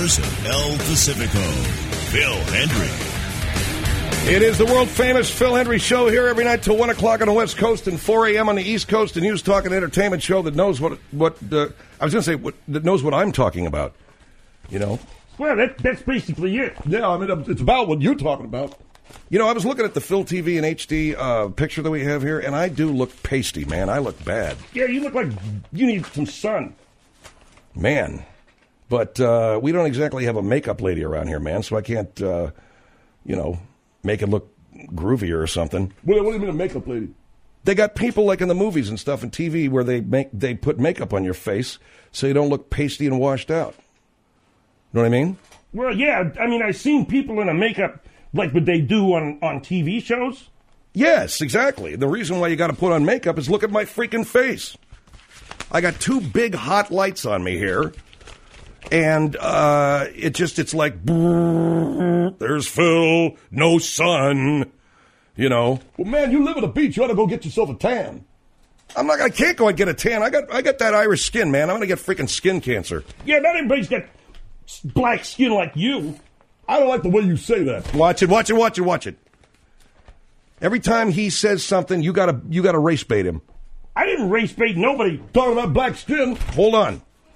shores of El Pacifico. Phil Hendry. It is the world-famous Phil Hendry Show here every night till 1 o'clock on the West Coast and 4 a.m. on the East Coast, a news, talk, and entertainment show that knows that knows what I'm talking about, you know? Well, that's basically it. Yeah, I mean, it's about what you're talking about. You know, I was looking at the Phil TV and HD picture that we have here, and I do look pasty, man. I look bad. Yeah, you look like you need some sun. Man. But we don't exactly have a makeup lady around here, man, so I can't, make it look groovier or something. What do you mean a makeup lady? They got people like in the movies and stuff and TV where they put makeup on your face so you don't look pasty and washed out. You know what I mean? Well, yeah. I mean, I've seen people in a makeup like what they do on TV shows. Yes, exactly. The reason why you got to put on makeup is look at my freaking face. I got two big hot lights on me here. And it's like, there's Phil, no sun, you know. Well, man, you live at the beach. You ought to go get yourself a tan. I can't go and get a tan. I got that Irish skin, man. I'm going to get freaking skin cancer. Yeah, not everybody's got black skin like you. I don't like the way you say that. Watch it. Every time he says something, you gotta race bait him. I didn't race bait nobody. Talking about black skin. Hold on.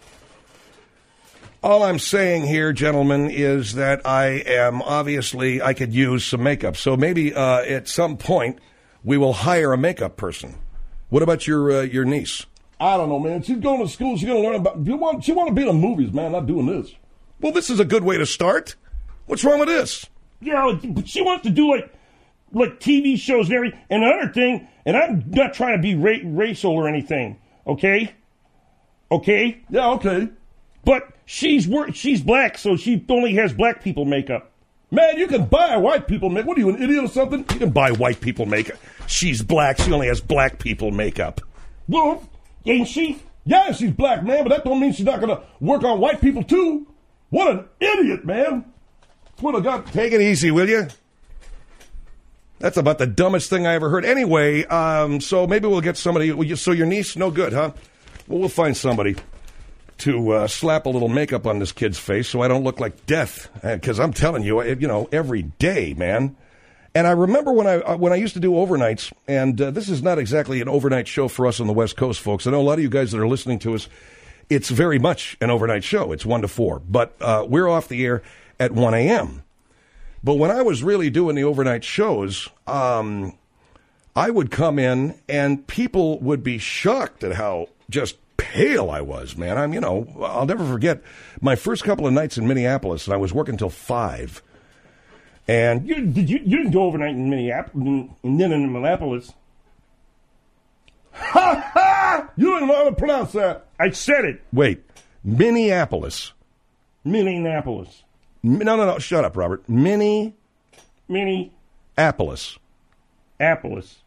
All I'm saying here, gentlemen, is that I could use some makeup. So maybe at some point we will hire a makeup person. What about your niece? I don't know, man. She's going to school. She's going to learn about. She want to be in the movies, man. Not doing this. Well, this is a good way to start. What's wrong with this? Yeah, but she wants to do like TV shows and everything. And another thing, and I'm not trying to be racial or anything. Okay. Yeah. Okay. But she's black, so she only has black people makeup. Man, you can buy white people makeup. What are you, an idiot or something? You can buy white people makeup. She's black. She only has black people makeup. Well, ain't she? Yeah, she's black, man, but that don't mean she's not going to work on white people, too. What an idiot, man. What a God. Take it easy, will you? That's about the dumbest thing I ever heard. Anyway, so maybe we'll get somebody. So your niece, no good, huh? Well, we'll find somebody to slap a little makeup on this kid's face so I don't look like death. Because I'm telling you, every day, man. And I remember when I used to do overnights, and this is not exactly an overnight show for us on the West Coast, folks. I know a lot of you guys that are listening to us, it's very much an overnight show. It's 1 to 4. But we're off the air at 1 a.m. But when I was really doing the overnight shows, I would come in, and people would be shocked at how just pale I was, man. I'll never forget my first couple of nights in Minneapolis, and I was working till 5. And you didn't go overnight in Minneapolis and then in Minneapolis. Ha ha! You don't know how to pronounce that. I said it. Wait, Minneapolis. Minneapolis. No, shut up, Robert. Minneapolis. Minneapolis.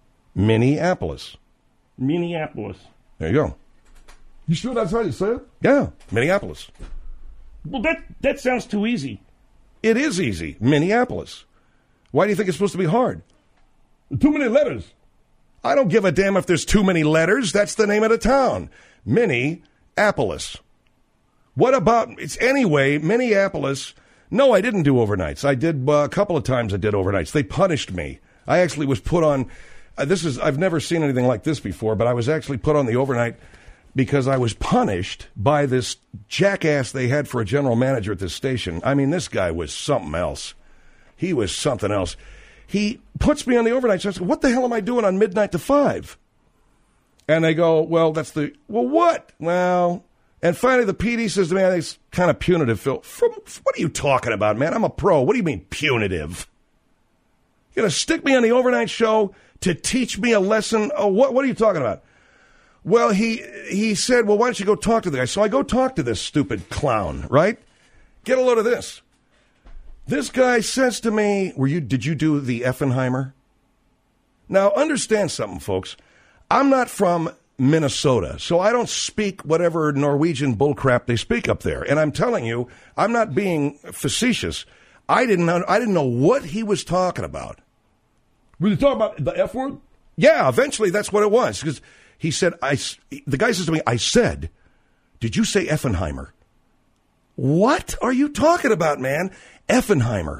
There you go. You sure that's how you say it? Yeah, Minneapolis. Well, that sounds too easy. It is easy. Minneapolis. Why do you think it's supposed to be hard? Too many letters. I don't give a damn if there's too many letters. That's the name of the town. Minneapolis. What about, Minneapolis. No, I didn't do overnights. I did a couple of times I did overnights. They punished me. I actually was put on, I've never seen anything like this before, but I was actually put on the overnight because I was punished by this jackass they had for a general manager at this station. I mean, this guy was something else. He was something else. He puts me on the overnight, so I said, what the hell am I doing on midnight to 5? And they go, well, what? Well, and finally the PD says to me, it's kind of punitive, Phil. What are you talking about, man? I'm a pro. What do you mean punitive? You're going to stick me on the overnight show to teach me a lesson? Oh, what are you talking about? Well, he said, well, why don't you go talk to the guy? So I go talk to this stupid clown, right? Get a load of this. This guy says to me, did you do the Effenheimer? Now, understand something, folks. I'm not from Minnesota, so I don't speak whatever Norwegian bullcrap they speak up there. And I'm telling you, I'm not being facetious. I didn't know what he was talking about. Were you talking about the F word? Yeah, eventually that's what it was. Because he said, the guy says to me, I said, did you say Effenheimer? What are you talking about, man? Effenheimer.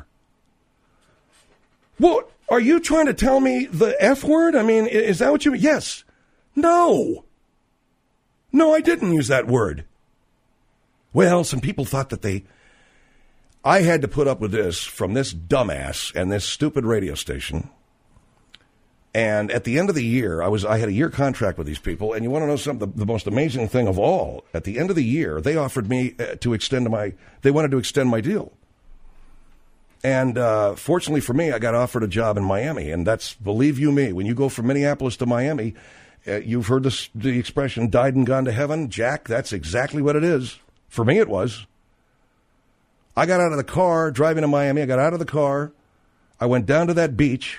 What? Are you trying to tell me the F word? I mean, is that what you mean? Yes. No. No, I didn't use that word. Well, some people thought that I had to put up with this from this dumbass and this stupid radio station. And at the end of the year, I had a year contract with these people. And you want to know something? The most amazing thing of all, at the end of the year, they offered me they wanted to extend my deal. And fortunately for me, I got offered a job in Miami. And that's, believe you me, when you go from Minneapolis to Miami, you've heard the expression, died and gone to heaven. Jack, that's exactly what it is. For me, it was. I got out of the car, driving to Miami. I got out of the car. I went down to that beach.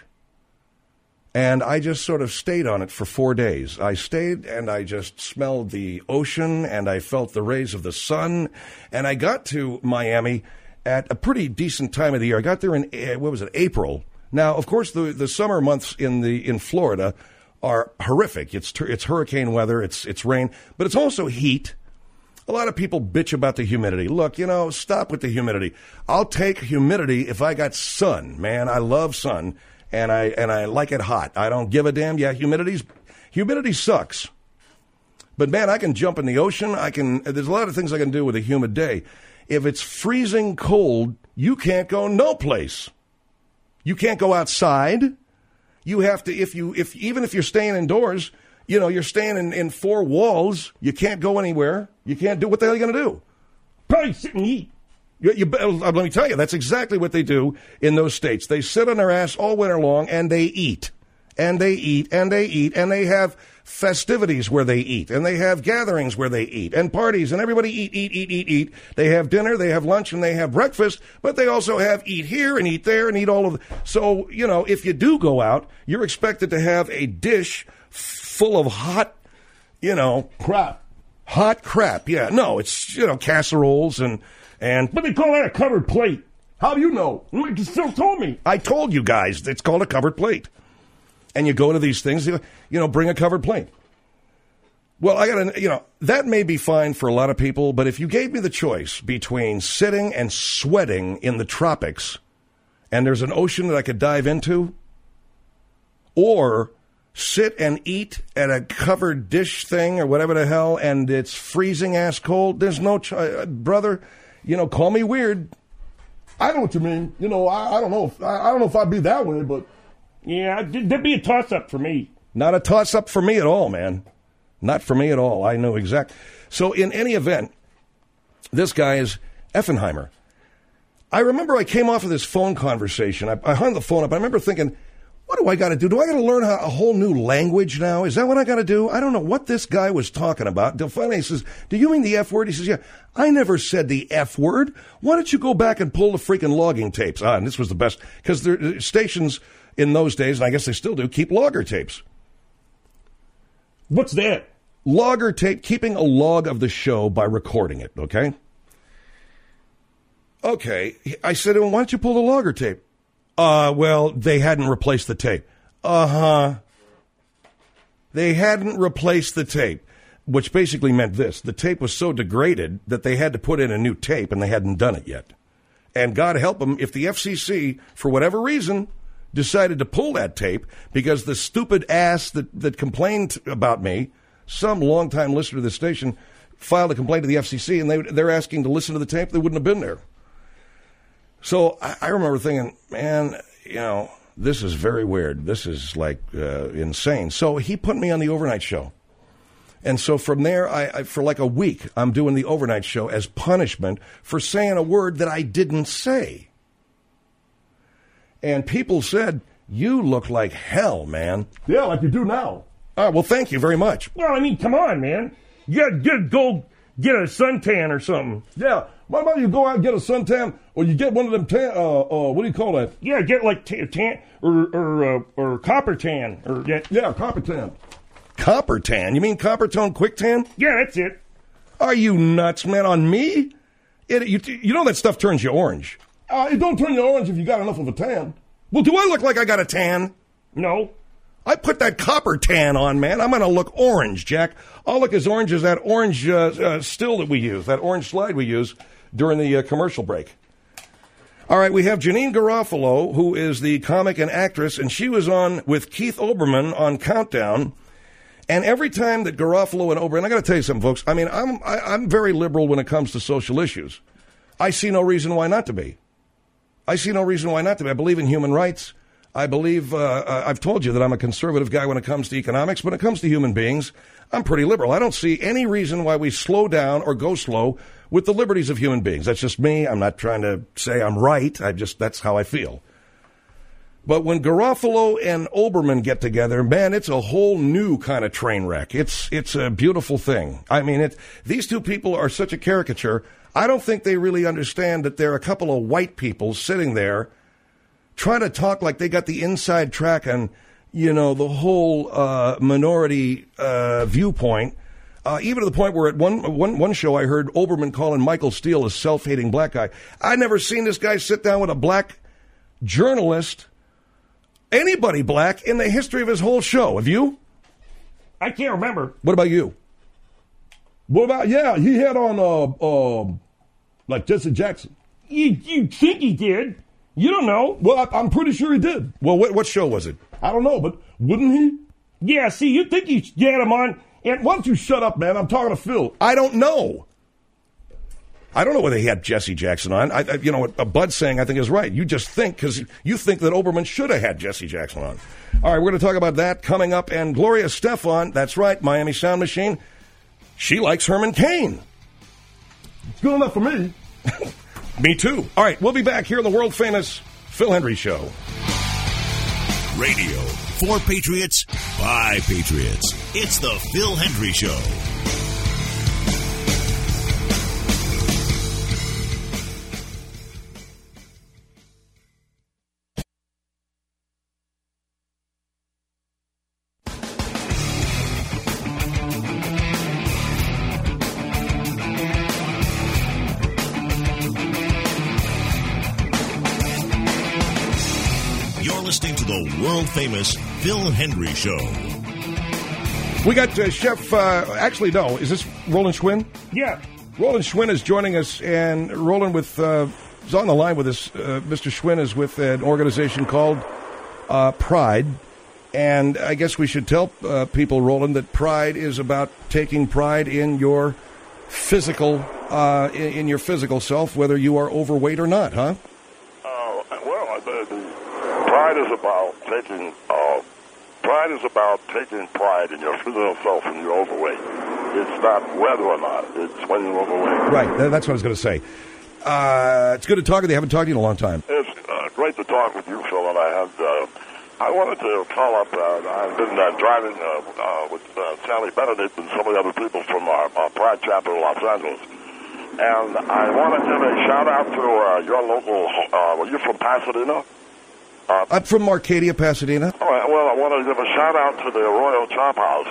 And I just sort of stayed on it for 4 days. I stayed and I just smelled the ocean and I felt the rays of the sun. And I got to Miami at a pretty decent time of the year. I got there in, April. Now, of course, the summer months in Florida are horrific. It's hurricane weather, it's rain, but it's also heat. A lot of people bitch about the humidity. Look, stop with the humidity. I'll take humidity if I got sun, man. I love sun. And I like it hot. I don't give a damn. Yeah, humidity sucks. But man, I can jump in the ocean. There's a lot of things I can do with a humid day. If it's freezing cold, you can't go no place. You can't go outside. You have to, even if you're staying indoors, you're staying in four walls. You can't go anywhere. You can't do, what the hell are you going to do? Probably sit and eat. Let me tell you, that's exactly what they do in those states. They sit on their ass all winter long, and they eat, and they eat, and they eat, and they have festivities where they eat, and they have gatherings where they eat, and parties, and everybody eat. They have dinner, they have lunch, and they have breakfast, but they also have eat here and eat there and eat all of it. So, if you do go out, you're expected to have a dish full of hot, crap. Hot crap, yeah. No, it's, casseroles and... But they call that a covered plate. How do you know? You still told me. I told you guys. It's called a covered plate. And you go to these things, bring a covered plate. Well, that may be fine for a lot of people, but if you gave me the choice between sitting and sweating in the tropics, and there's an ocean that I could dive into, or sit and eat at a covered dish thing or whatever the hell, and it's freezing ass cold, there's no brother. Call me weird. I know what you mean. I don't know. I don't know if I'd be that way, but yeah, there'd be a toss-up for me. Not a toss-up for me at all, man. Not for me at all. I know exact. So in any event, this guy is Effenheimer. I remember I came off of this phone conversation. I hung the phone up. I remember thinking, what do I got to do? Do I got to learn a whole new language now? Is that what I got to do? I don't know what this guy was talking about. Finally, he says, do you mean the F word? He says, yeah. I never said the F word. Why don't you go back and pull the freaking logging tapes? And this was the best, because the stations in those days, and I guess they still do, keep logger tapes. What's that? Logger tape, keeping a log of the show by recording it, okay? Okay. I said, well, why don't you pull the logger tape? Well, they hadn't replaced the tape. They hadn't replaced the tape, which basically meant this. The tape was so degraded that they had to put in a new tape, and they hadn't done it yet. And God help them if the FCC, for whatever reason, decided to pull that tape because the stupid ass that complained about me, some longtime listener to this station, filed a complaint to the FCC, and they're asking to listen to the tape. They wouldn't have been there. So I remember thinking, man, this is very weird. This is like insane. So he put me on the overnight show. And so from there, I for like a week, I'm doing the overnight show as punishment for saying a word that I didn't say. And people said, you look like hell, man. Yeah, like you do now. Well, thank you very much. Well, I mean, come on, man. You gotta go get a suntan or something. Yeah. Why don't you go out and get a suntan, or you get one of them what do you call that? Yeah, get like tan or copper tan yeah, copper tan. Copper tan? You mean copper tone quick tan? Yeah, that's it. Are you nuts, man? On me? You know that stuff turns you orange. It don't turn you orange if you got enough of a tan. Well, do I look like I got a tan? No. I put that copper tan on, man. I'm going to look orange, Jack. I'll look as orange as that orange still that we use, that orange slide we use during the commercial break. All right, we have Janine Garofalo, who is the comic and actress, and she was on with Keith Olbermann on Countdown. And every time that Garofalo and Olbermann, I got to tell you something, folks. I mean, I'm very liberal when it comes to social issues. I see no reason why not to be. I believe in human rights. I believe, I've told you that I'm a conservative guy when it comes to economics. When it comes to human beings, I'm pretty liberal. I don't see any reason why we slow down or go slow with the liberties of human beings. That's just me. I'm not trying to say I'm right. That's how I feel. But when Garofalo and Olbermann get together, man, it's a whole new kind of train wreck. It's a beautiful thing. I mean, these two people are such a caricature. I don't think they really understand that they're a couple of white people sitting there trying to talk like they got the inside track on, the whole minority viewpoint. Even to the point where at one show I heard Olbermann calling Michael Steele a self-hating black guy. I'd never seen this guy sit down with a black journalist, anybody black, in the history of his whole show. Have you? I can't remember. What about you? Yeah, he had on, like Jesse Jackson. You think he did? You don't know. Well, I'm pretty sure he did. Well, what show was it? I don't know, but wouldn't he? Yeah, see, you think you had him on. And why don't you shut up, man? I'm talking to Phil. I don't know. I don't know whether he had Jesse Jackson on. What Bud's saying I think is right. You just think, because you think that Olbermann should have had Jesse Jackson on. All right, we're going to talk about that coming up. And Gloria Stefan, that's right, Miami Sound Machine, she likes Herman Cain. It's good enough for me. Me too. All right, we'll be back here on the world-famous Phil Hendrie Show. Radio for Patriots, by Patriots. It's the Phil Hendrie Show. Listening to the world-famous Phil Hendrie Show. We got Chef, actually, no, is this Roland Schwinn? Yeah. Roland Schwinn is joining us, and Roland is on the line with us. Mr. Schwinn is with an organization called Pride, and I guess we should tell people, Roland, that Pride is about taking pride in your physical, in your physical self, whether you are overweight or not, huh? Pride is about taking pride in your physical self when you're overweight. It's not whether or not, it's when you're overweight. Right, that's what I was going to say. It's good to talk with you. I haven't talked to you in a long time. It's great to talk with you, Phil, and I wanted to call up. I've been driving with Sally Benedict and some of the other people from our Pride chapter in Los Angeles. And I want to give a shout-out to your local, were you from Pasadena? I'm from Arcadia, Pasadena. All right, well, I want to give a shout-out to the Royal Chop House.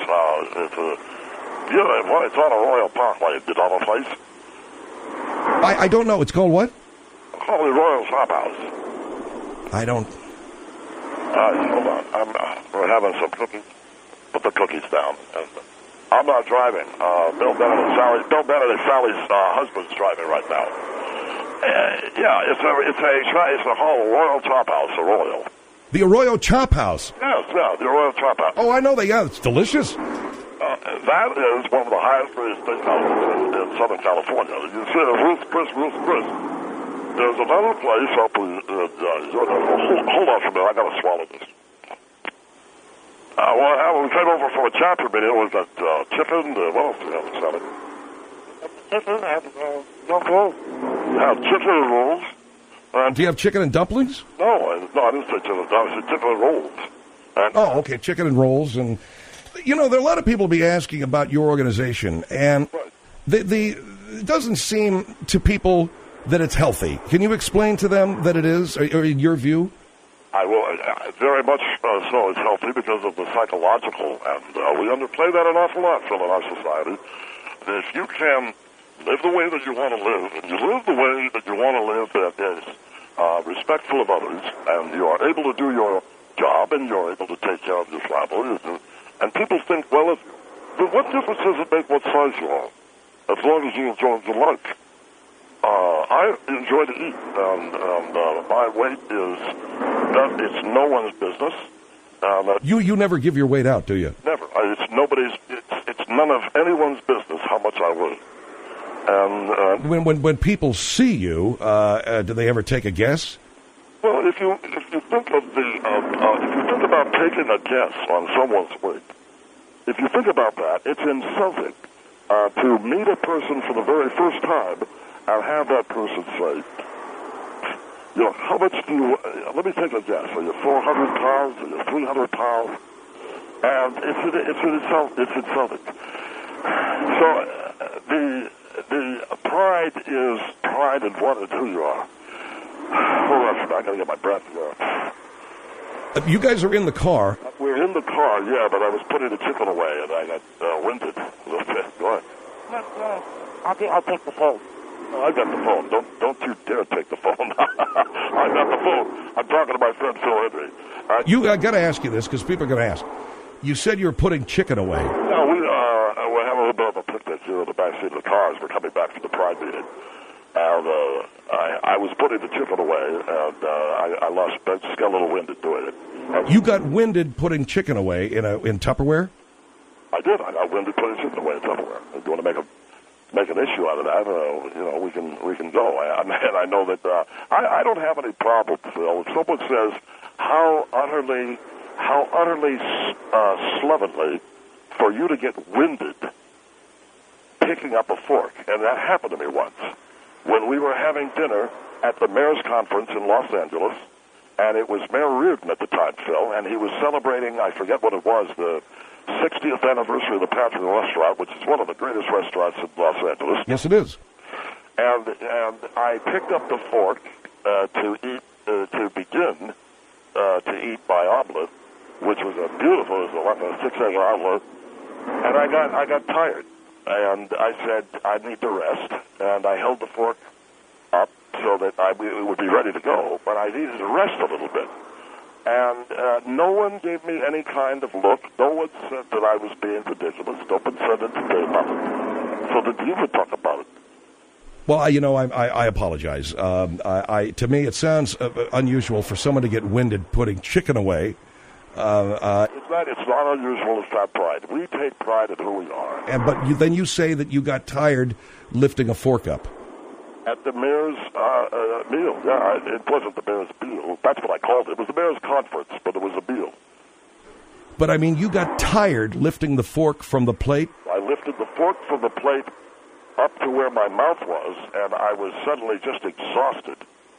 It's on a Royal Parkway. Do you know the place? I don't know. It's called what? It's called the Royal Chop House. I don't... hold on. We're having some cookies. Put the cookies down. I'm not driving. Bill Bennett, Sally's husband's driving right now. It's a whole Royal Chop House, a Royal. The Arroyo Chop House? Yes, the Arroyo Chop House. Oh, I know that. Yeah, it's delicious. That is one of the highest rated steakhouses in Southern California. You see Ruth Chris. There's another place up in... hold on for a minute. I got to swallow this. We came over for a chapter meeting. It was at chicken. What else do we have to sell it? Chicken and have chicken and rolls. Do you have chicken and dumplings? No, I didn't say chicken and dumplings. I said chicken and rolls. Okay, chicken and rolls. And, there are a lot of people be asking about your organization, and it doesn't seem to people that it's healthy. Can you explain to them that it is, or in your view? I will. Very much so. It's healthy because of the psychological, and we underplay that an awful lot, Phil, in our society. That if you can live the way that you want to live, and you live the way that you want to live that is respectful of others, and you are able to do your job, and you're able to take care of your family, and people think, well, what difference does it make what size you are, as long as you enjoy your life? I enjoy to eat, and my weight it's no one's business. You never give your weight out, do you? Never. It's nobody's. It's none of anyone's business how much I weigh. And when people see you, do they ever take a guess? Well, if you think of if you think about taking a guess on someone's weight, if you think about that, it's insulting to meet a person for the very first time and have that person say, how much do you, let me take a guess, are you 400 pounds, are you 300 pounds? And it's insulting. So the pride is pride in what and who you are. Hold on, I gotta get my breath. You guys are in the car. We're in the car, yeah, but I was putting the chicken away and I got winded a little bit. Go ahead. I'll take the phone. I got the phone. Don't you dare take the phone. I got the phone. I'm talking to my friend Phil Hendry. I got to ask you this because people are going to ask. You said you were putting chicken away. No, we're having a little bit of a picnic here in the back seat of the car as we're coming back from the Pride meeting. And I was putting the chicken away, and I just got a little winded doing it. You got winded putting chicken away in Tupperware? I did. I got winded putting chicken away in Tupperware. If you want to make an issue out of that, we can go. And I know that I don't have any problem, Phil. If someone says how utterly slovenly for you to get winded picking up a fork, and that happened to me once when we were having dinner at the mayor's conference in Los Angeles, and it was Mayor Reardon at the time, Phil, and he was celebrating, I forget what it was, the 60th anniversary of the Patriot Restaurant, which is one of the greatest restaurants in Los Angeles. Yes, it is. And I picked up the fork to begin to eat my omelet, which was a beautiful, it was like a 6-egg omelet, and I got tired, and I said I need to rest, and I held the fork up so that it would be ready to go, but I needed to rest a little bit. And no one gave me any kind of look. No one said that I was being ridiculous. No one said it to say nothing. So that you would talk about it. Well, I apologize. To me, it sounds unusual for someone to get winded putting chicken away. It's not unusual. It's not pride. We take pride in who we are. But then you say that you got tired lifting a fork up. At the mayor's meal. Yeah, it wasn't the mayor's meal. That's what I called it. It was the mayor's conference, but it was a meal. But, you got tired lifting the fork from the plate? I lifted the fork from the plate up to where my mouth was, and I was suddenly just exhausted.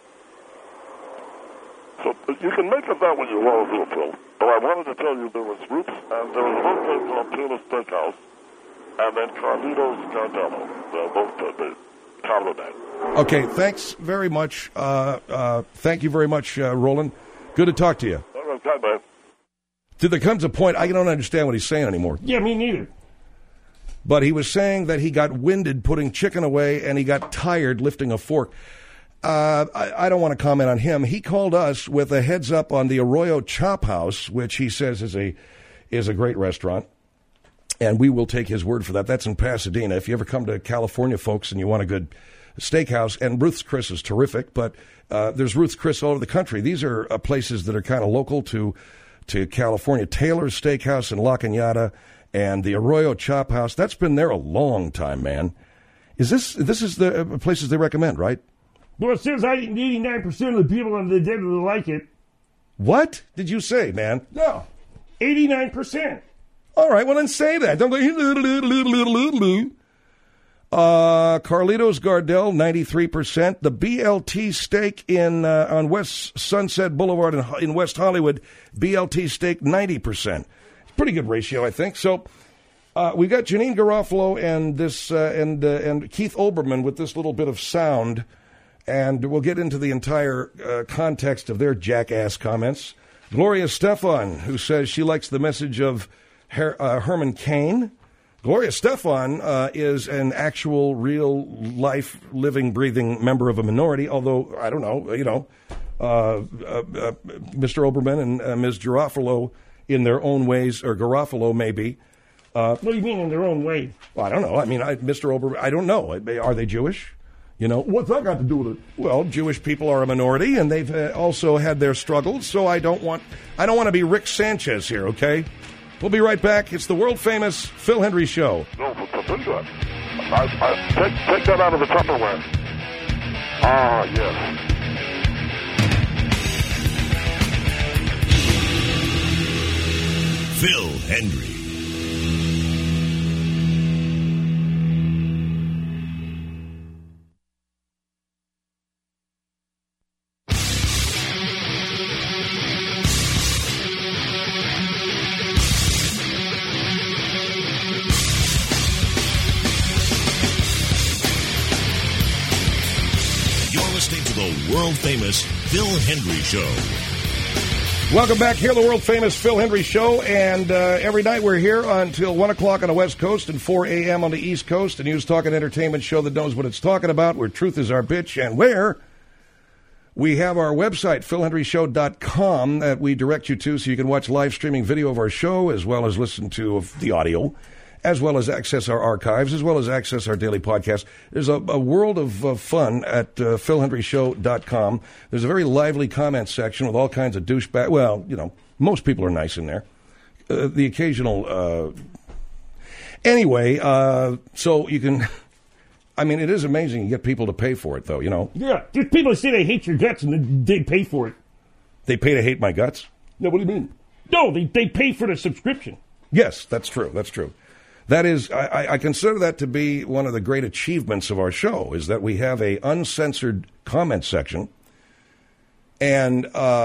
So you can make of that what you want to do, Phil. But I wanted to tell you there was Ruth's, and there was one place called Tula's Steakhouse, and then Carlito's Gardello. Both the Carlito. Okay, thanks very much. Thank you very much, Roland. Good to talk to you. Okay, man. There comes a point, I don't understand what he's saying anymore. Yeah, me neither. But he was saying that he got winded putting chicken away and he got tired lifting a fork. I don't want to comment on him. He called us with a heads up on the Arroyo Chop House, which he says is a great restaurant. And we will take his word for that. That's in Pasadena. If you ever come to California, folks, and you want a good steakhouse, and Ruth's Chris is terrific, but there's Ruth's Chris all over the country. These are places that are kind of local to California. Taylor's Steakhouse in La Cañada and the Arroyo Chop House. That's been there a long time, man. This is the places they recommend, right? Well, it says 89% of the people on the data like it. What did you say, man? No, 89%. All right, well then say that. Don't go. Carlito's Gardel, 93%. The BLT steak on West Sunset Boulevard in West Hollywood, BLT steak, 90%. It's a pretty good ratio, I think. So we've got Janine Garofalo and and Keith Olbermann with this little bit of sound, and we'll get into the entire context of their jackass comments. Gloria Stefan, who says she likes the message of Herman Cain. Gloria Stefan is an actual, real-life, living, breathing member of a minority, although, I don't know, Mr. Olbermann and Ms. Garofalo in their own ways, or Garofalo maybe. What do you mean in their own way? Well, I don't know. I mean, Mr. Olbermann, I don't know. Are they Jewish? You know, What's that got to do with it? well, Jewish people are a minority, and they've also had their struggles. So I don't want to be Rick Sanchez here. Okay, we'll be right back. It's the world famous Phil Hendrie Show. No, but do that. Take that out of the Tupperware. Ah, yes. Phil Hendrie. You're listening to the world-famous Phil Hendrie Show. Welcome back here, the world-famous Phil Hendrie Show, and every night we're here until 1 o'clock on the West Coast and 4 a.m. on the East Coast, a news, talk, and entertainment show that knows what it's talking about, where truth is our bitch, and where we have our website, philhendrieshow.com, that we direct you to so you can watch live streaming video of our show, as well as listen to the audio, as well as access our archives, as well as access our daily podcast. There's a world of fun at philhendrieshow.com. There's a very lively comment section with all kinds of douchebag. Well, you know, most people are nice in there. The occasional. Anyway, so you can. I mean, it is amazing you get people to pay for it, though. You know, Yeah, there's people that say they hate your guts and they pay for it. they pay to hate my guts. No, what do you mean? No, they pay for the subscription. Yes, that's true. That's true. That is, I consider that to be one of the great achievements of our show, is that we have a uncensored comment section. And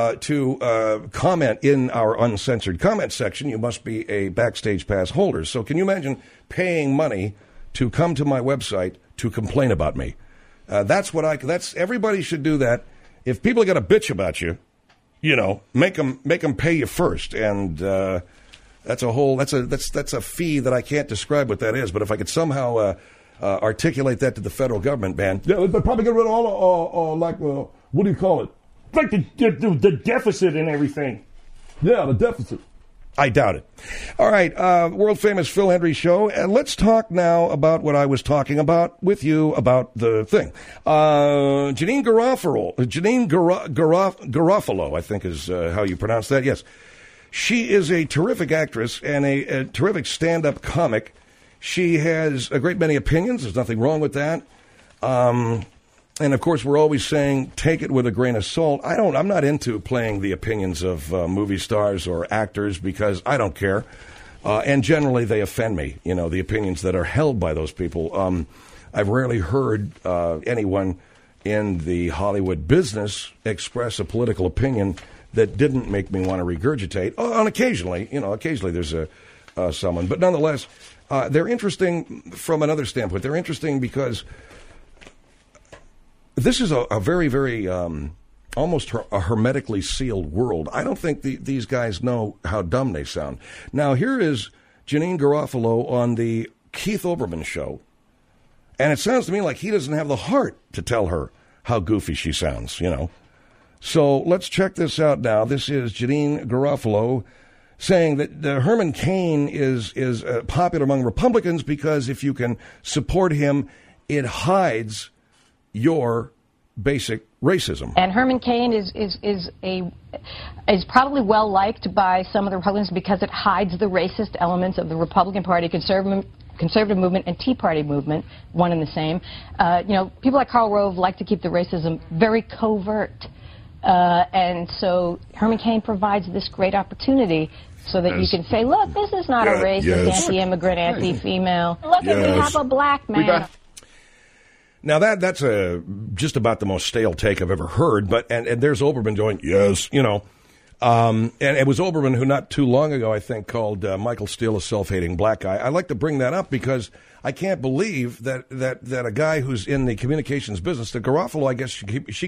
to comment in our uncensored comment section, you must be a Backstage Pass holder. So can you imagine paying money to come to my website to complain about me? That's everybody should do that. If people are going to bitch about you, you know, make them pay you first. And that's a fee that I can't describe what that is. But if I could somehow articulate that to the federal government, man. Yeah, they're probably get rid of all what do you call it? Like the deficit and everything. Yeah, the deficit. I doubt it. All right, world famous Phil Hendrie Show, and let's talk now about what I was talking about with you about the thing. Janine Garofalo, I think is how you pronounce that. Yes, she is a terrific actress and a terrific stand-up comic. She has a great many opinions. There's nothing wrong with that. And, of course, we're always saying, take it with a grain of salt. I'm not into playing the opinions of movie stars or actors because I don't care. And generally, they offend me, you know, the opinions that are held by those people. I've rarely heard anyone in the Hollywood business express a political opinion that didn't make me want to regurgitate. And occasionally, there's someone. But nonetheless, they're interesting from another standpoint. They're interesting because this is a very, very almost a hermetically sealed world. I don't think these guys know how dumb they sound. Now, here is Janine Garofalo on the Keith Olbermann show, and it sounds to me like he doesn't have the heart to tell her how goofy she sounds, you know. So let's check this out now. This is Janine Garofalo saying that Herman Cain is popular among Republicans because if you can support him, it hides your basic racism. And Herman Cain is is probably well liked by some of the Republicans because it hides the racist elements of the Republican Party, conservative movement, and Tea Party movement, one and the same. People like Karl Rove like to keep the racism very covert. And so Herman Cain provides this great opportunity so that you can say, look, this is not a racist, anti-immigrant, anti-female. Look, we have a black man. Now, that's just about the most stale take I've ever heard, but and there's Olbermann going, yes, you know. And it was Olbermann who not too long ago, I think, called Michael Steele a self-hating black guy. I like to bring that up because I can't believe that a guy who's in the communications business, the Garofalo, I guess she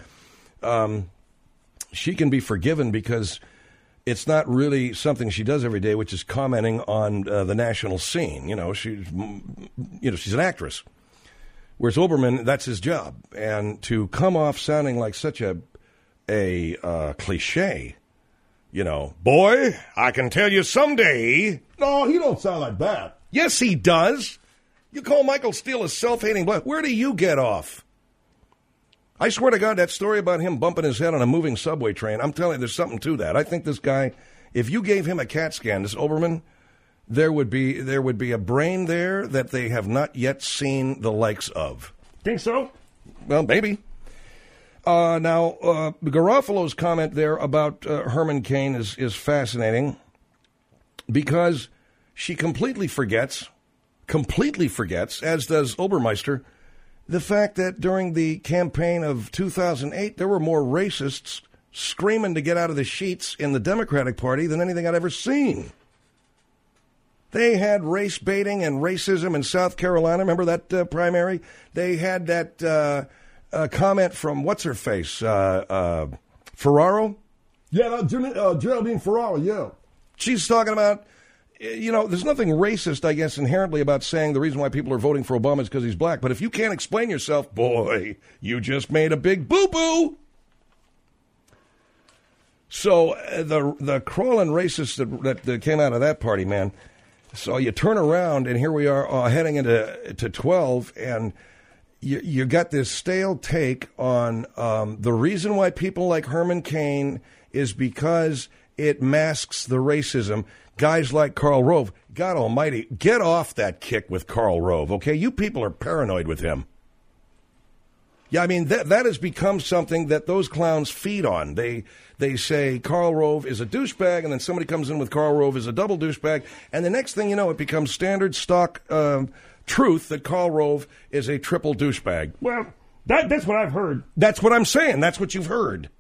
can be forgiven because it's not really something she does every day, which is commenting on the national scene. She's an actress. Whereas Olbermann, that's his job. And to come off sounding like such a cliche, boy, I can tell you someday. No, he don't sound like that. Yes, he does. You call Michael Steele a self-hating black. Where do you get off? I swear to God, that story about him bumping his head on a moving subway train, I'm telling you, there's something to that. I think this guy, if you gave him a CAT scan, this Oberman, there would be a brain there that they have not yet seen the likes of. Think so? Well, maybe. Now, Garofalo's comment there about Herman Cain is fascinating because she completely forgets, as does Obermeister, the fact that during the campaign of 2008, there were more racists screaming to get out of the sheets in the Democratic Party than anything I'd ever seen. They had race baiting and racism in South Carolina. Remember that primary? They had that comment from what's-her-face, Ferraro? Yeah, Geraldine Ferraro, yeah. She's talking about, there's nothing racist, I guess, inherently about saying the reason why people are voting for Obama is because he's black. But if you can't explain yourself, boy, you just made a big boo-boo. So the crawling racists that came out of that party, man. So you turn around, and here we are heading into 12, and you got this stale take on the reason why people like Herman Cain is because it masks the racism. Guys like Karl Rove, God almighty, get off that kick with Karl Rove, okay? You people are paranoid with him. Yeah, I mean, that has become something that those clowns feed on. They say Karl Rove is a douchebag, and then somebody comes in with Karl Rove is a double douchebag, and the next thing you know, it becomes standard stock truth that Karl Rove is a triple douchebag. Well, that's what I've heard. That's what I'm saying. That's what you've heard.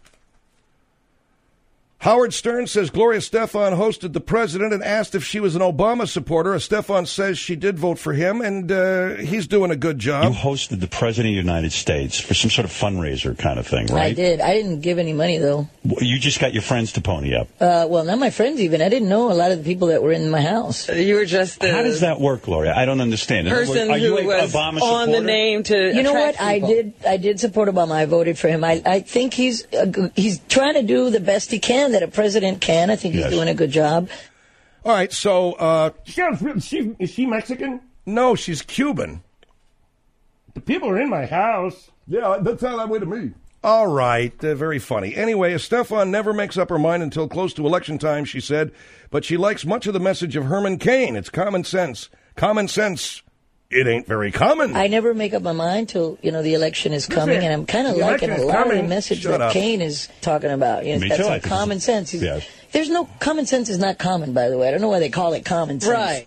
Howard Stern says Gloria Stefan hosted the president and asked if she was an Obama supporter. Stefan says she did vote for him, and he's doing a good job. You hosted the president of the United States for some sort of fundraiser kind of thing, right? I did. I didn't give any money, though. You just got your friends to pony up. Well, not my friends, even. I didn't know a lot of the people that were in my house. You were just the... How does that work, Gloria? I don't understand. Person Are you who was Obama on supporter? the name to You know what? people. I did support Obama. I voted for him. I think he's trying to do the best he can that a president can. I think he's doing a good job. All right, so... is she Mexican? No, she's Cuban. The people are in my house. Yeah, that sounds that way to me. All right, very funny. Anyway, Stefan never makes up her mind until close to election time, she said, but she likes much of the message of Herman Cain. It's common sense. Common sense. It ain't very common. I never make up my mind till, the election is coming, and I'm kind of liking a lot of the message that Cain is talking about. That's some common sense. There's no common sense is not common, by the way. I don't know why they call it common sense. Right.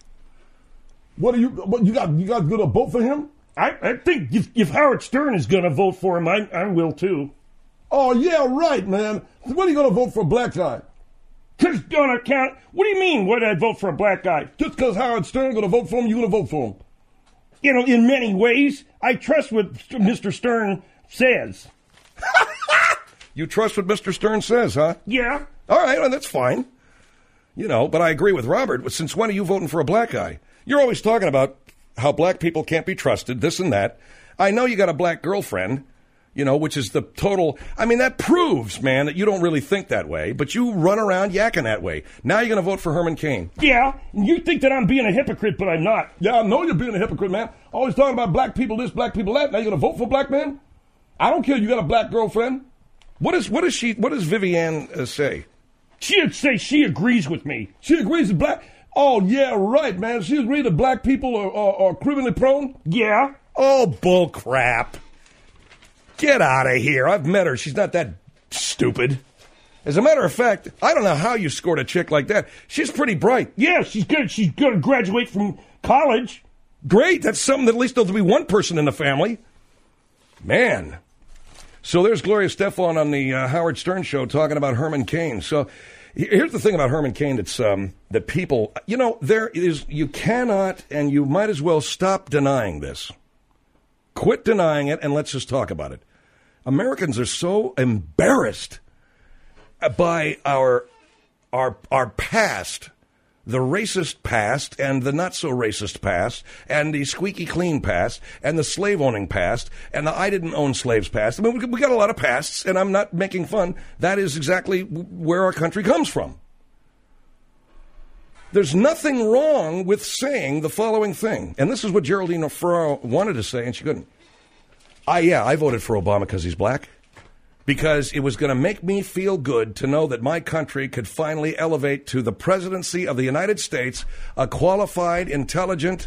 What you guys gonna vote for him? I think if Howard Stern is going to vote for him, I will too. Oh yeah, right, man. When are you gonna vote for a black guy? Because on account. What do you mean? Why did I vote for a black guy? Just because Howard Stern gonna vote for him, you gonna vote for him? In many ways, I trust what Mr. Stern says. You trust what Mr. Stern says, huh? Yeah. All right, well, that's fine. But I agree with Robert. Since when are you voting for a black guy? You're always talking about how black people can't be trusted, this and that. I know you got a black girlfriend, which is the total... I mean, that proves, man, that you don't really think that way, but you run around yakking that way. Now you're going to vote for Herman Cain. Yeah, you think that I'm being a hypocrite, but I'm not. Yeah, I know you're being a hypocrite, man. Always talking about black people this, black people that. Now you're going to vote for black men? I don't care you got a black girlfriend. What does Vivian say? She'd say she agrees with me. She agrees with black... Oh, yeah, right, man. She agrees that black people are criminally prone? Yeah. Oh, bull crap. Get out of here. I've met her. She's not that stupid. As a matter of fact, I don't know how you scored a chick like that. She's pretty bright. Yeah, she's good. She's going to graduate from college. Great. That's something that at least there'll be one person in the family. Man. So there's Gloria Stefan on the Howard Stern show talking about Herman Cain. So here's the thing about Herman Cain that's that people, you cannot and you might as well stop denying this. Quit denying it and let's just talk about it. Americans are so embarrassed by our past, the racist past and the not so racist past and the squeaky clean past and the slave owning past and the I didn't own slaves past. I mean, we got a lot of pasts and I'm not making fun. That is exactly where our country comes from. There's nothing wrong with saying the following thing. And this is what Geraldine Ferraro wanted to say, and she couldn't. I voted for Obama because he's black. Because it was going to make me feel good to know that my country could finally elevate to the presidency of the United States a qualified, intelligent,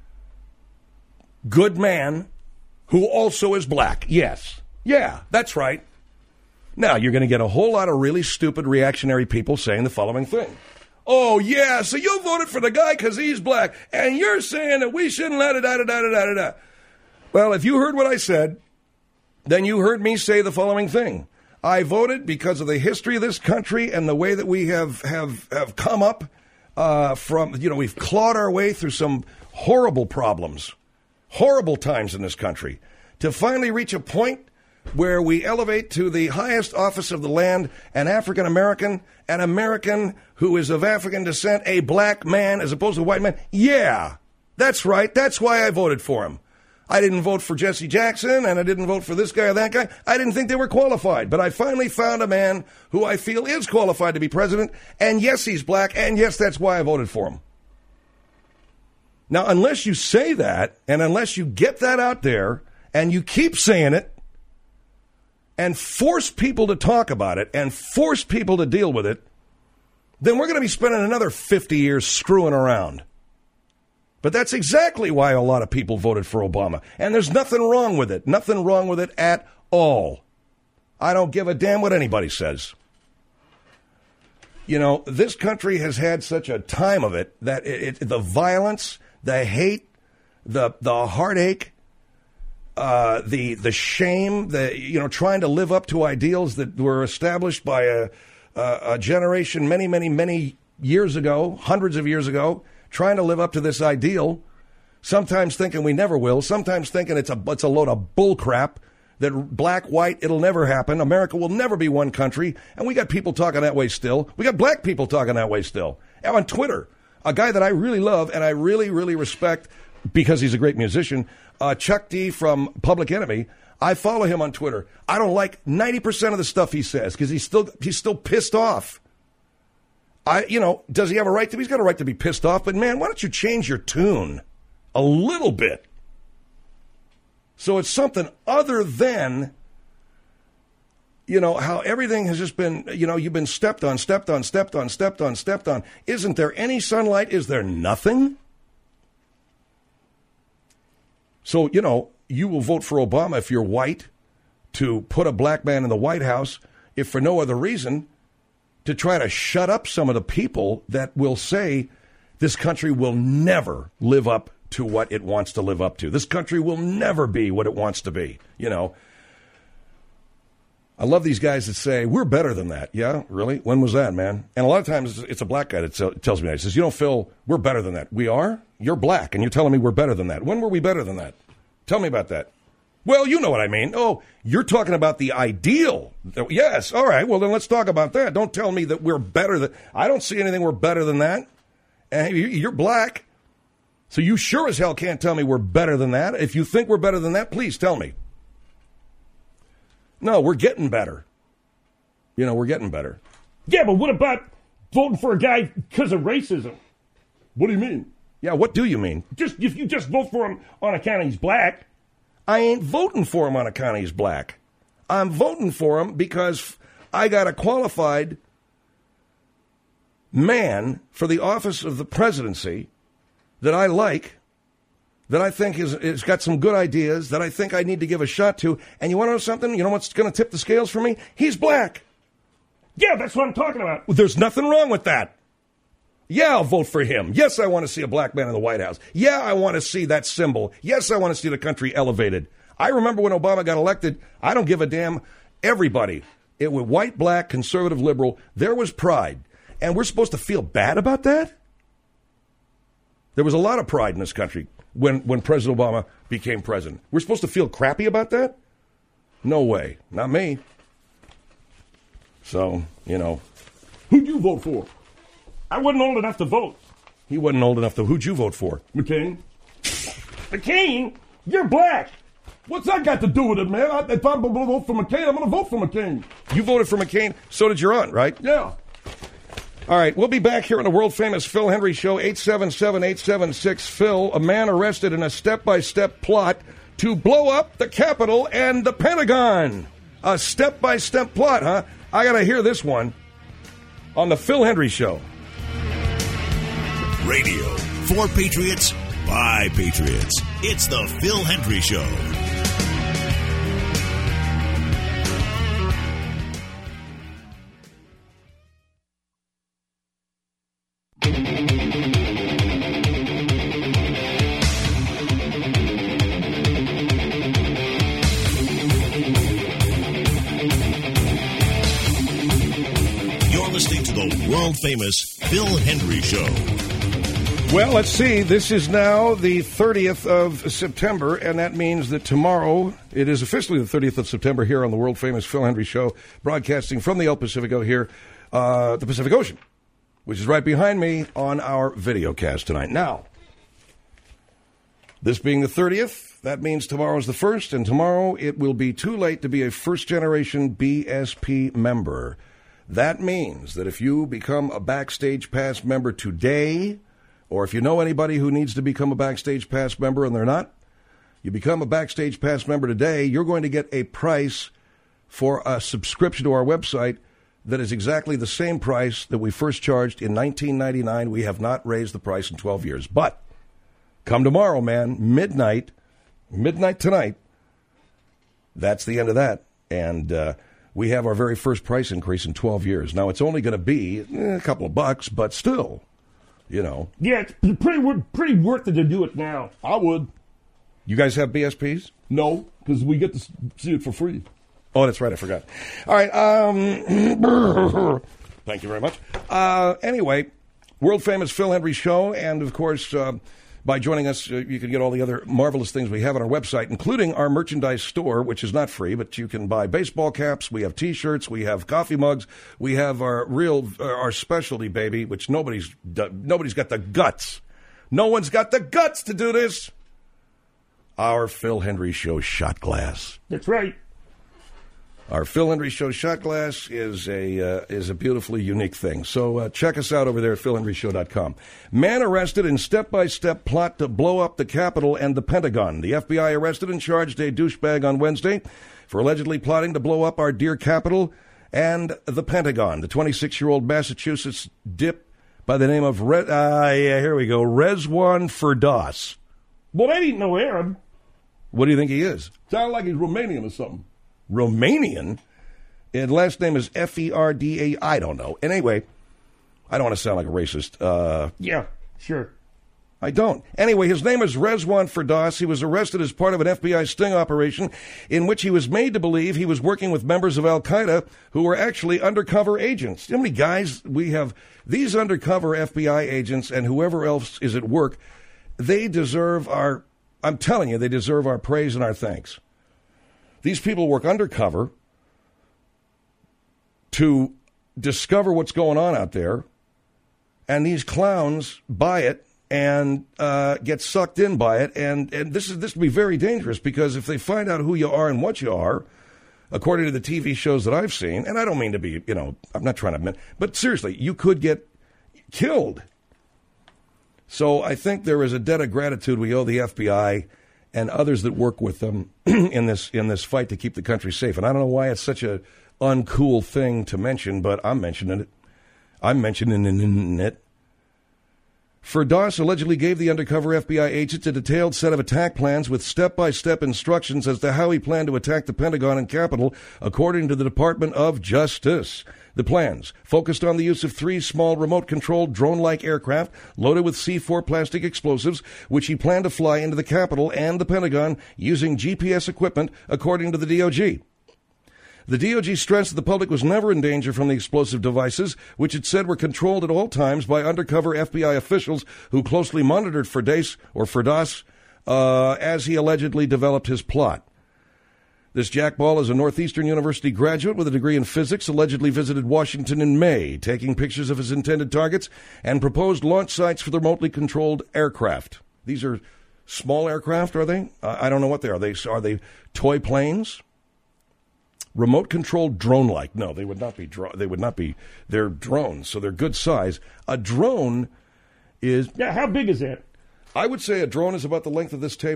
good man who also is black. Yes. Yeah, that's right. Now, you're going to get a whole lot of really stupid reactionary people saying the following thing. Oh, yeah, so you voted for the guy because he's black, and you're saying that we shouldn't da-da-da-da-da-da-da. Well, if you heard what I said, then you heard me say the following thing. I voted because of the history of this country and the way that we have come up from, we've clawed our way through some horrible problems, horrible times in this country, to finally reach a point where we elevate to the highest office of the land an African-American, an American who is of African descent, a black man as opposed to a white man. Yeah, that's right. That's why I voted for him. I didn't vote for Jesse Jackson, and I didn't vote for this guy or that guy. I didn't think they were qualified. But I finally found a man who I feel is qualified to be president. And yes, he's black. And yes, that's why I voted for him. Now, unless you say that, and unless you get that out there, and you keep saying it, and force people to talk about it, and force people to deal with it, then we're going to be spending another 50 years screwing around. But that's exactly why a lot of people voted for Obama. And there's nothing wrong with it. Nothing wrong with it at all. I don't give a damn what anybody says. This country has had such a time of it that the violence, the hate, the heartache, the shame, trying to live up to ideals that were established by a generation many, many, many years ago, hundreds of years ago, trying to live up to this ideal, sometimes thinking we never will, sometimes thinking it's a load of bull crap, that black, white, it'll never happen. America will never be one country. And we got people talking that way still. We got black people talking that way still. And on Twitter, a guy that I really love and I really, really respect because he's a great musician, Chuck D from Public Enemy, I follow him on Twitter. I don't like 90% of the stuff he says because he's still pissed off. Does he have a right to be? He's got a right to be pissed off, but man, why don't you change your tune a little bit? So it's something other than, how everything has just been, you've been stepped on. Isn't there any sunlight? Is there nothing? So, you will vote for Obama if you're white to put a black man in the White House, if for no other reason, to try to shut up some of the people that will say this country will never live up to what it wants to live up to. This country will never be what it wants to be. I love these guys that say, we're better than that. Yeah, really? When was that, man? And a lot of times it's a black guy that tells me that. He says, Phil, we're better than that. We are? You're black, and you're telling me we're better than that. When were we better than that? Tell me about that. Well, you know what I mean. Oh, you're talking about the ideal. Yes, all right, well, then let's talk about that. Don't tell me that we're better than... I don't see anything we're better than that. And you're black, so you sure as hell can't tell me we're better than that. If you think we're better than that, please tell me. No, we're getting better. We're getting better. Yeah, but what about voting for a guy because of racism? What do you mean? Yeah, what do you mean? If you just vote for him on account of he's black. I ain't voting for him on account of he's black. I'm voting for him because I got a qualified man for the office of the presidency that I like, that I think is got some good ideas, that I think I need to give a shot to. And you want to know something? You know what's going to tip the scales for me? He's black. Yeah, that's what I'm talking about. Well, there's nothing wrong with that. Yeah, I'll vote for him. Yes, I want to see a black man in the White House. Yeah, I want to see that symbol. Yes, I want to see the country elevated. I remember when Obama got elected, I don't give a damn. Everybody, it was white, black, conservative, liberal, there was pride. And we're supposed to feel bad about that? There was a lot of pride in this country when President Obama became president. We're supposed to feel crappy about that? No way. Not me. So, Who'd you vote for? I wasn't old enough to vote. He wasn't old enough to. Who'd you vote for? McCain. McCain? You're black. What's that got to do with it, man? If I'm going to vote for McCain, I'm going to vote for McCain. You voted for McCain. So did your aunt, right? Yeah. All right, we'll be back here on the world-famous Phil Hendrie Show, 877-876-PHIL. A man arrested in a step-by-step plot to blow up the Capitol and the Pentagon. A step-by-step plot, huh? I got to hear this one on the Phil Hendrie Show. Radio for Patriots by Patriots. It's the Phil Hendrie Show. You're listening to the world-famous Phil Hendrie Show. Well, let's see. This is now the 30th of September, and that means that tomorrow, it is officially the 30th of September here on the world-famous Phil Hendrie Show, broadcasting from the El Pacifico here, the Pacific Ocean, which is right behind me on our video cast tonight. Now, this being the 30th, that means tomorrow's the 1st, and tomorrow it will be too late to be a first-generation BSP member. That means that if you become a Backstage Pass member today, or if you know anybody who needs to become a Backstage Pass member and they're not, you become a Backstage Pass member today, you're going to get a price for a subscription to our website that is exactly the same price that we first charged in 1999. We have not raised the price in 12 years. But come tomorrow, man, midnight tonight, that's the end of that. And we have our very first price increase in 12 years. Now, it's only going to be a couple of bucks, but still. You know. Yeah, it's pretty worth it to do it now. I would. You guys have BSPs? No, because we get to see it for free. Oh, that's right. I forgot. All right. Thank you very much. Anyway, world-famous Phil Hendrie Show. And, of course, by joining us, you can get all the other marvelous things we have on our website, including our merchandise store, which is not free, but you can buy baseball caps. We have T-shirts. We have coffee mugs. We have our specialty, baby, which nobody's got the guts. No one's got the guts to do this. Our Phil Hendrie Show shot glass. That's right. Our Phil Hendrie Show shot glass is a beautifully unique thing. So check us out over there at philhendrieshow.com. Man arrested in step-by-step plot to blow up the Capitol and the Pentagon. The FBI arrested and charged a douchebag on Wednesday for allegedly plotting to blow up our dear Capitol and the Pentagon. The 26-year-old Massachusetts dip by the name of Rezwan Firdaus. Well, that ain't no Arab. What do you think he is? Sound like he's Romanian or something. Romanian? And last name is Ferda. I don't know. Anyway, I don't want to sound like a racist. Yeah, sure. I don't. Anyway, his name is Rezwan Firdaus. He was arrested as part of an FBI sting operation in which he was made to believe he was working with members of Al-Qaeda who were actually undercover agents. You know how many guys we have? These undercover FBI agents and whoever else is at work, they deserve I'm telling you, they deserve our praise and our thanks. These people work undercover to discover what's going on out there, and these clowns buy it and get sucked in by it. And this will be very dangerous, because if they find out who you are and what you are, according to the TV shows that I've seen, and I don't mean to be, I'm not trying to, but seriously, you could get killed. So I think there is a debt of gratitude we owe the FBI and others that work with them in this fight to keep the country safe. And I don't know why it's such a uncool thing to mention, but I'm mentioning it. Firdaus allegedly gave the undercover FBI agents a detailed set of attack plans with step-by-step instructions as to how he planned to attack the Pentagon and Capitol, according to the Department of Justice. The plans focused on the use of 3 small remote-controlled drone-like aircraft loaded with C4 plastic explosives, which he planned to fly into the Capitol and the Pentagon using GPS equipment, according to the DOJ. The DOJ stressed that the public was never in danger from the explosive devices, which it said were controlled at all times by undercover FBI officials who closely monitored Firdaus as he allegedly developed his plot. This jackball is a Northeastern University graduate with a degree in physics, allegedly visited Washington in May, taking pictures of his intended targets and proposed launch sites for the remotely controlled aircraft. These are small aircraft, are they? I don't know what they are. Are they toy planes? Remote-controlled drone-like. No, they would not be. They're drones, so they're good size. A drone is... Yeah, how big is that? I would say a drone is about the length of this table.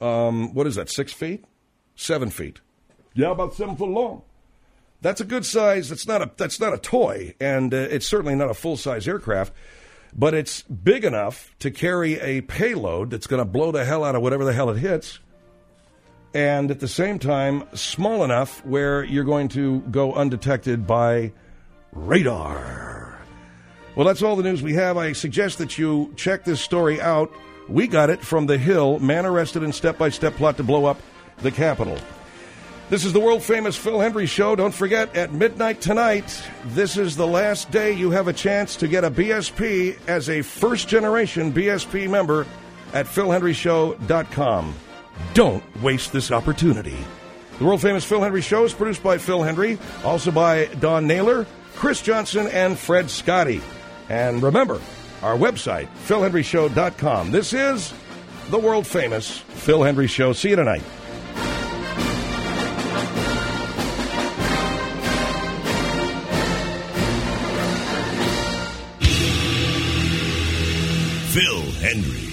what is that, 6 feet? 7 feet. Yeah, about 7 foot long. That's a good size. That's not a toy, and it's certainly not a full-size aircraft, but it's big enough to carry a payload that's going to blow the hell out of whatever the hell it hits, and at the same time, small enough where you're going to go undetected by radar. Well, that's all the news we have. I suggest that you check this story out. We got it from The Hill. Man arrested in step-by-step plot to blow up the Capitol. This is the world-famous Phil Hendrie Show. Don't forget, at midnight tonight, this is the last day you have a chance to get a BSP as a first-generation BSP member at philhendrieshow.com. Don't waste this opportunity. The world-famous Phil Hendrie Show is produced by Phil Hendrie, also by Don Naylor, Chris Johnson, and Fred Scotty. And remember, our website, philhendrieshow.com. This is the world-famous Phil Hendrie Show. See you tonight. Phil Hendrie.